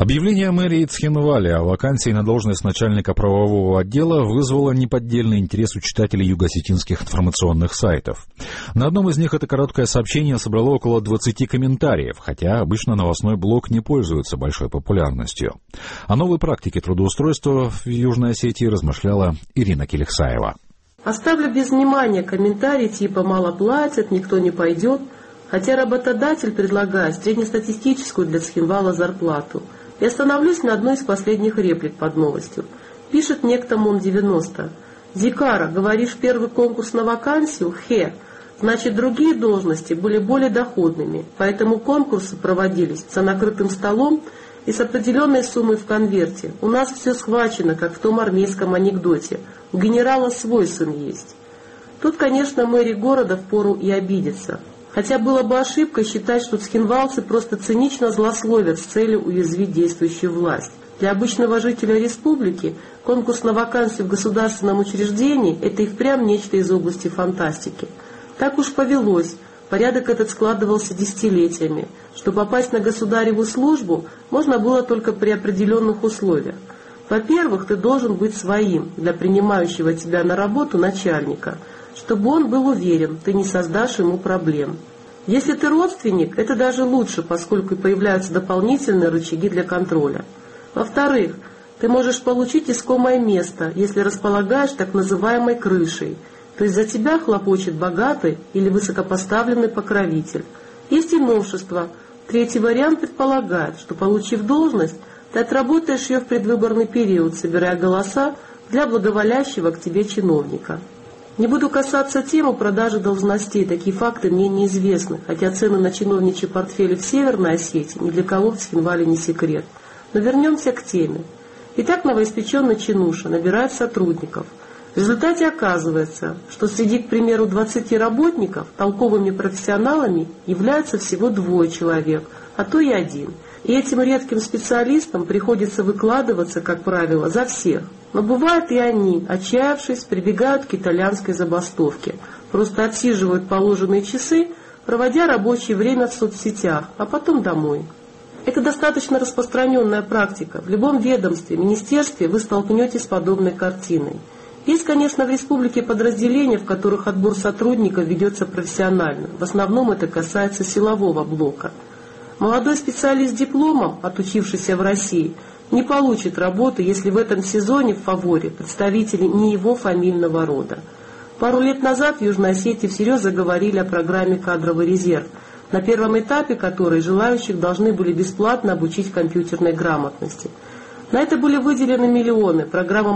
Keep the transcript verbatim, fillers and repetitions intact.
Объявление мэрии Цхинвали о вакансии на должность начальника правового отдела вызвало неподдельный интерес у читателей юго-осетинских информационных сайтов. На одном из них это короткое сообщение собрало около двадцати комментариев, хотя обычно новостной блог не пользуется большой популярностью. О новой практике трудоустройства в Южной Осетии размышляла Ирина Келихсаева. Оставлю без внимания комментарии типа «мало платят», «никто не пойдет», хотя работодатель предлагает среднестатистическую для Цхинвала зарплату. И остановлюсь на одной из последних реплик под новостью. Пишет некто Мон девяносто. «Зикара, говоришь, первый конкурс на вакансию? Хе. Значит, другие должности были более доходными, поэтому конкурсы проводились за накрытым столом и с определенной суммой в конверте. У нас все схвачено, как в том армейском анекдоте. У генерала свой сын есть». Тут, конечно, мэрии города впору и обидеться. Хотя было бы ошибкой считать, что цхинвалцы просто цинично злословят с целью уязвить действующую власть. Для обычного жителя республики конкурс на вакансию в государственном учреждении – это и впрямь нечто из области фантастики. Так уж повелось, порядок этот складывался десятилетиями, что попасть на государеву службу можно было только при определенных условиях. Во-первых, ты должен быть своим для принимающего тебя на работу начальника, чтобы он был уверен, ты не создашь ему проблем. Если ты родственник, это даже лучше, поскольку появляются дополнительные рычаги для контроля. Во-вторых, ты можешь получить искомое место, если располагаешь так называемой крышей, то есть за тебя хлопочет богатый или высокопоставленный покровитель. Есть и новшество. Третий вариант предполагает, что, получив должность, ты отработаешь ее в предвыборный период, собирая голоса для благоволящего к тебе чиновника. Не буду касаться темы продажи должностей, такие факты мне неизвестны, хотя цены на чиновничьи портфели в Северной Осетии ни для кого в Цхинвале не секрет. Но вернемся к теме. Итак, новоиспеченный чинуша набирает сотрудников. В результате оказывается, что среди, к примеру, двадцати работников толковыми профессионалами являются всего двое человек, а то и один. И этим редким специалистам приходится выкладываться, как правило, за всех. Но бывает и они, отчаявшись, прибегают к итальянской забастовке. Просто отсиживают положенные часы, проводя рабочее время в соцсетях, а потом домой. Это достаточно распространенная практика. В любом ведомстве, министерстве вы столкнетесь с подобной картиной. Есть, конечно, в республике подразделения, в которых отбор сотрудников ведется профессионально. В основном это касается силового блока. Молодой специалист с дипломом, отучившийся в России, не получит работы, если в этом сезоне в фаворе представители не его фамильного рода. Пару лет назад в Южной Осетии всерьез заговорили о программе «Кадровый резерв», на первом этапе которой желающих должны были бесплатно обучить компьютерной грамотности. На это были выделены миллионы. Программа